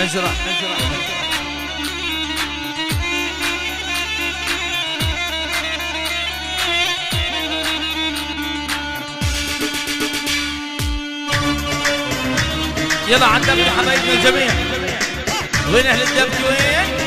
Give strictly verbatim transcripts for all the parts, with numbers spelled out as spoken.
نجرة نجرة يلا على الدبكة حبايبنا الجميع. وين اهل الدبكة وين؟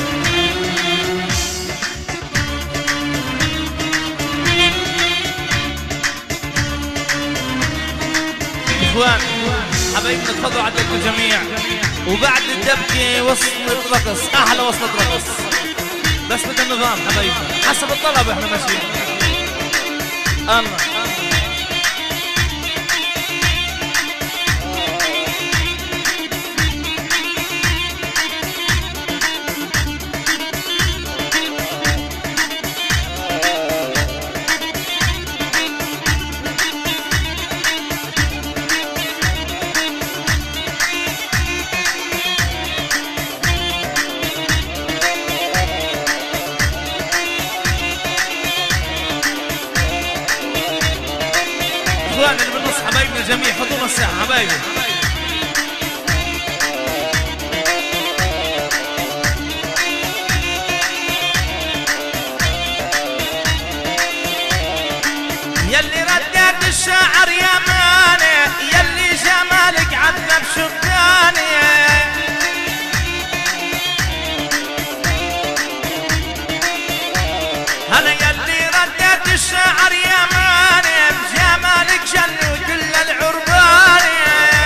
اخوان حبايبنا تفضلوا على الدبكة الجميع. وبعد الدبكة وصلة رقص، احلى وصلة رقص بس بدنا النظام حبايبنا حسب الطلب احنا ماشيين. الله اخوان اللي بالنص حبايبنا الجميع حطونا الساعة حبايبي. يلي رديت الشاعر يا ماني، يلي جمالك عذب شباني، هلا يلي رديت الشاعر يا ماني بجمالك جنوا كل العرباني.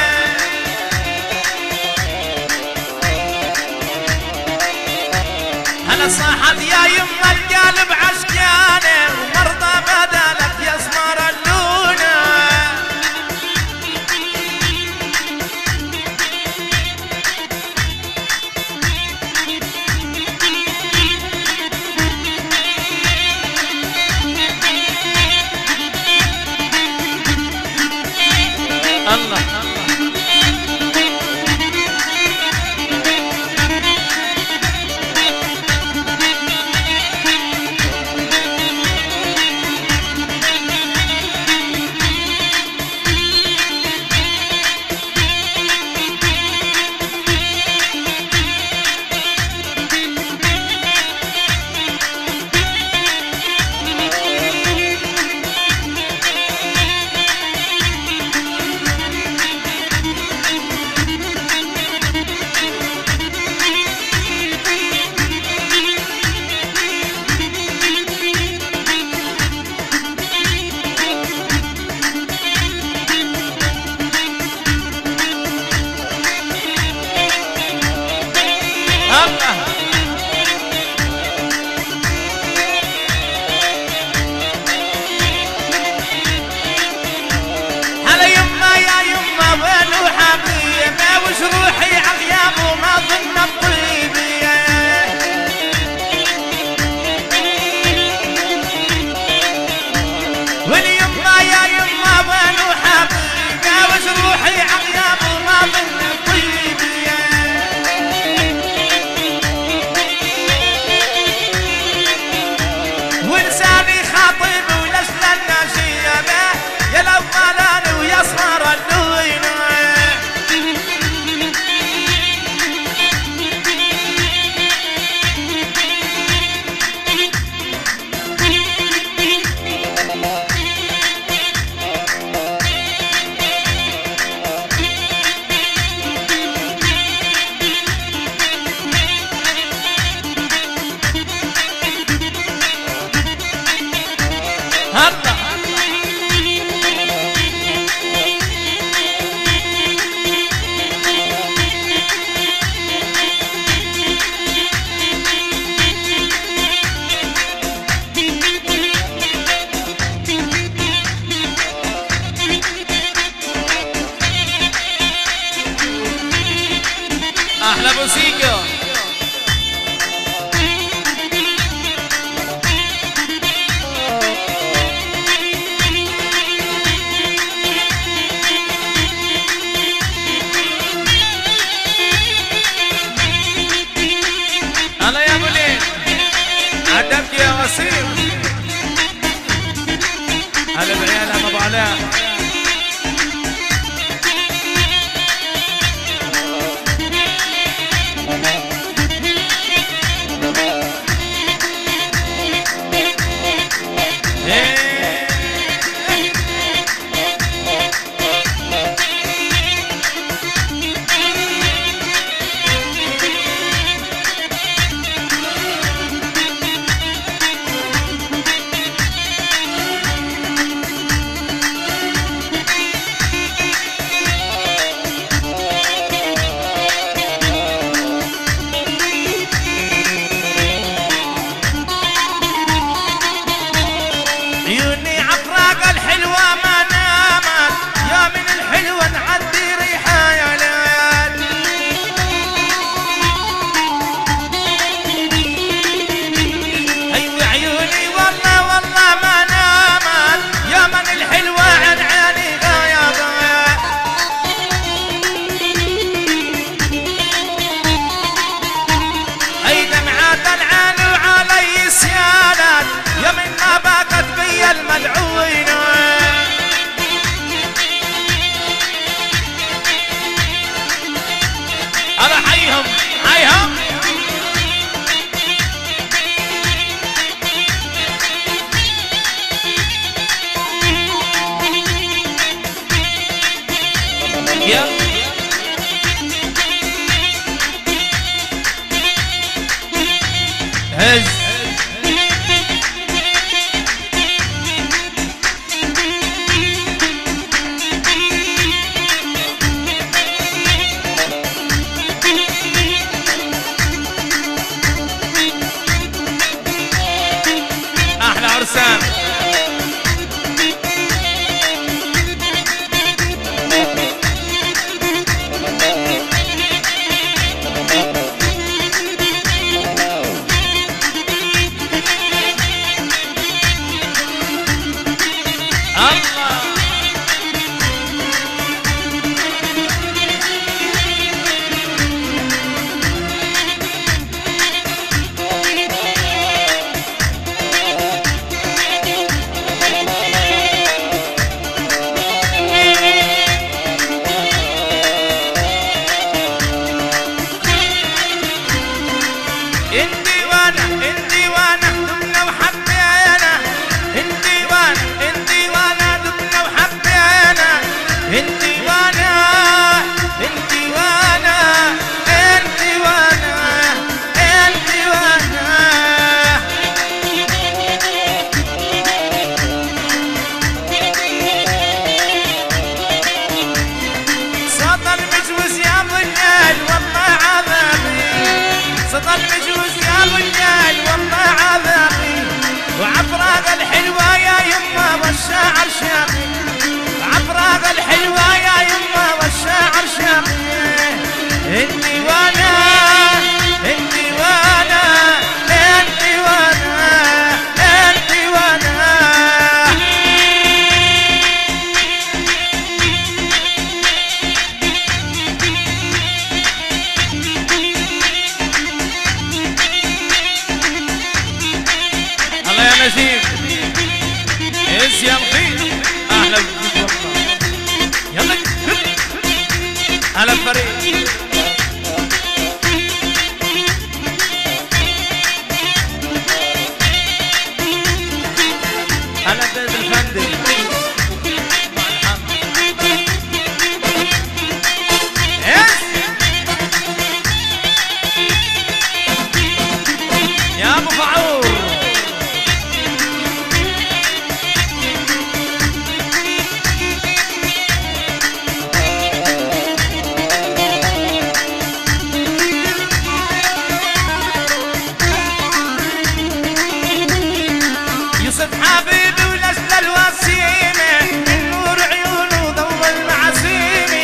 هلا صاحت يا يما القلب عشقاني ومرضى بدلك يا اسمر اللونه. الله هلا يما يا يما وين وحبيبي وش روحي عغياب وما ظن الطيبي. واليما يا يما وين وحبيبي وش روحي عغياب وما ظن الطيبي. ولساني خاطب ولسنا النشيبه يا الاولاني ويا صغار اللوينه. هلا احلى موسيقى. هلا يا ابو ليل عدمك يا وسيم. هلا بعيال ابو علاء. عز احلى عرسان. انتي وانا انتي وانا دمنا وحبينا، انتي وانا انتي وانا دمنا وحبينا، انتي وانا انتي وانا انتي وانا انتي وانا. صوت المجوز يا رجال والله عذابي، صوت المجوز يا رجال والله عذابي، وعفراق الحلوة يا يما والشاعر شاقي، عفراق الحلوة يا يما والشاعر شاقي. انتي وانا انتي وانا انتي وانا انتي وانا. الله يا نجيب ايش يا مخيل اهلا بك والله. يلا هلا فريد هلا بيت الفندق يا ابو فعور. يوسف حبيبي ولجل الوسيمة، من نور عيونه ضوء المعازيمة.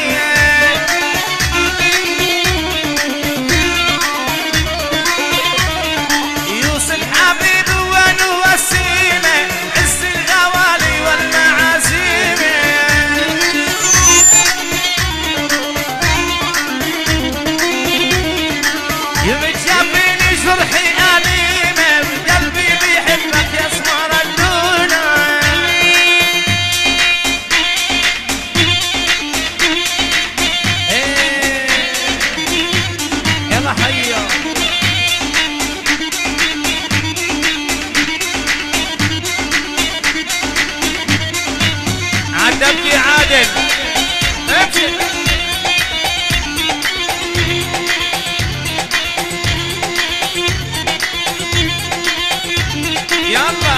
يوسف حبيبي وانا وسيمة، عز الغوالي والمعازيمة. يمجابيني جرحي أليمة، وقلبي بيحبك يا اسمر اللونة. يلا حيا عدبكي عادل امشي. يلا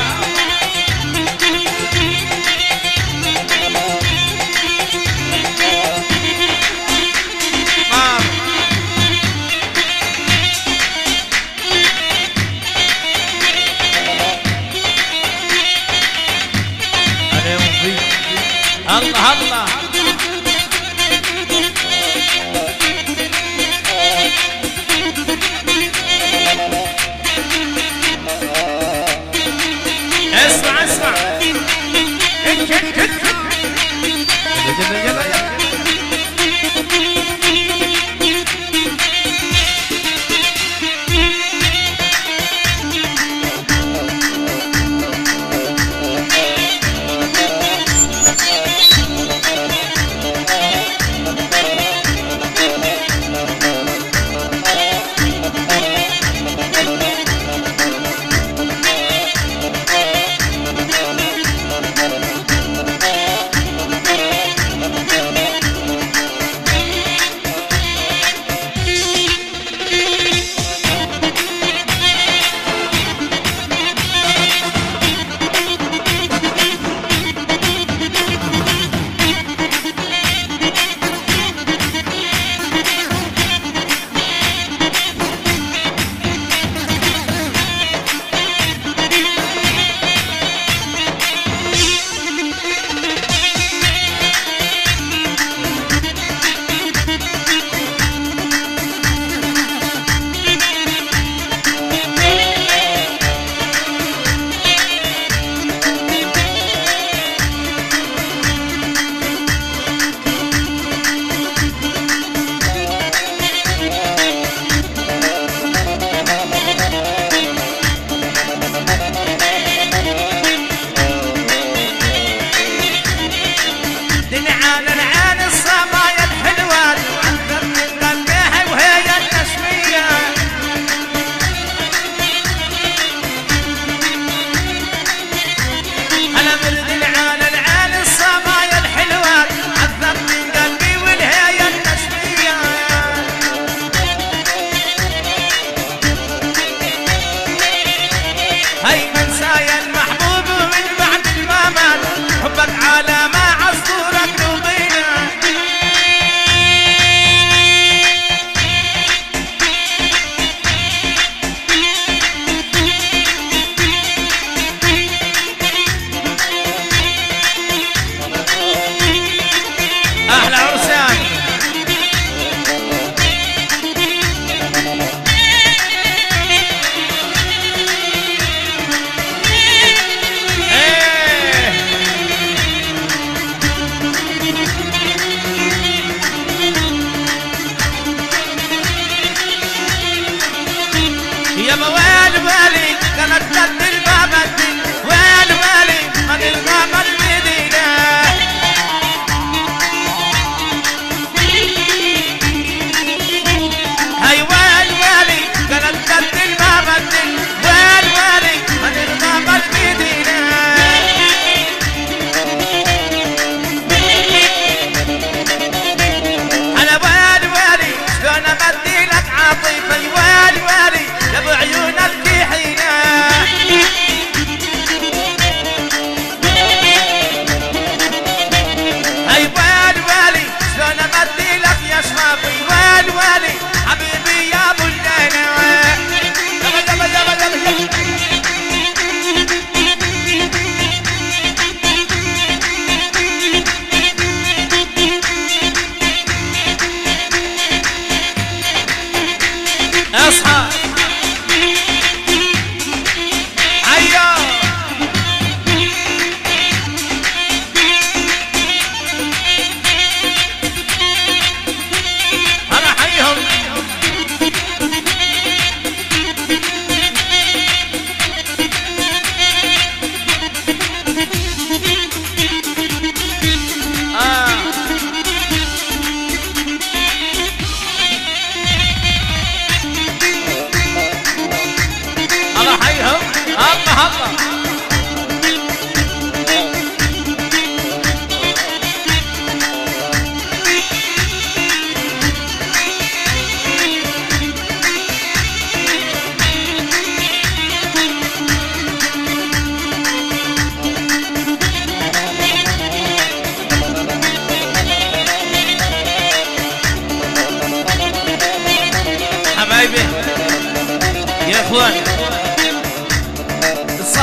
مار الله الله. اسمع اسمع يلا يلا يلا.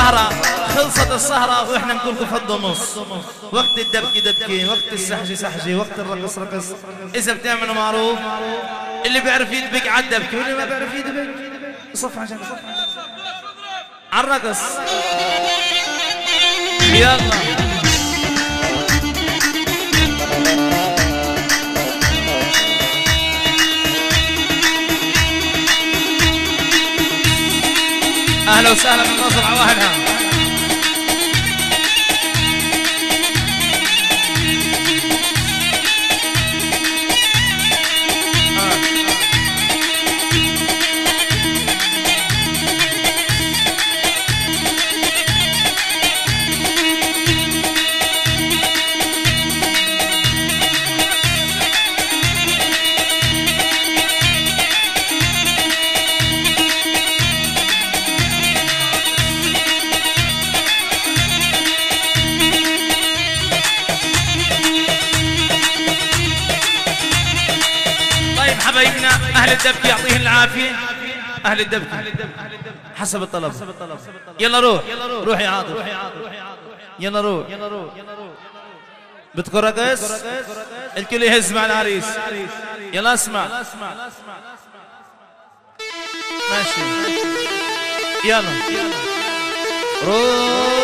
السهرة خلصت السهرة واحنا نكون في النص. وقت الدبكة دبكة، وقت السحجة سحجة، وقت الرقص رقص. إذا بتعملوا معروف اللي بيعرف يدبك على الدبكة واللي ما بيعرف يدبك صف عشان على الرقص. يلا اهلا وسهلا بالناصر عواهدها. حبايبنا أهل الدبكة يعطيهم العافية. أهل الدبكة حسب الطلب. يلا روح روح يا عاطف. يلا روح. بدكم رقص؟ الكل يهز مع العريس. يلا اسمع ماشي. يلا روح.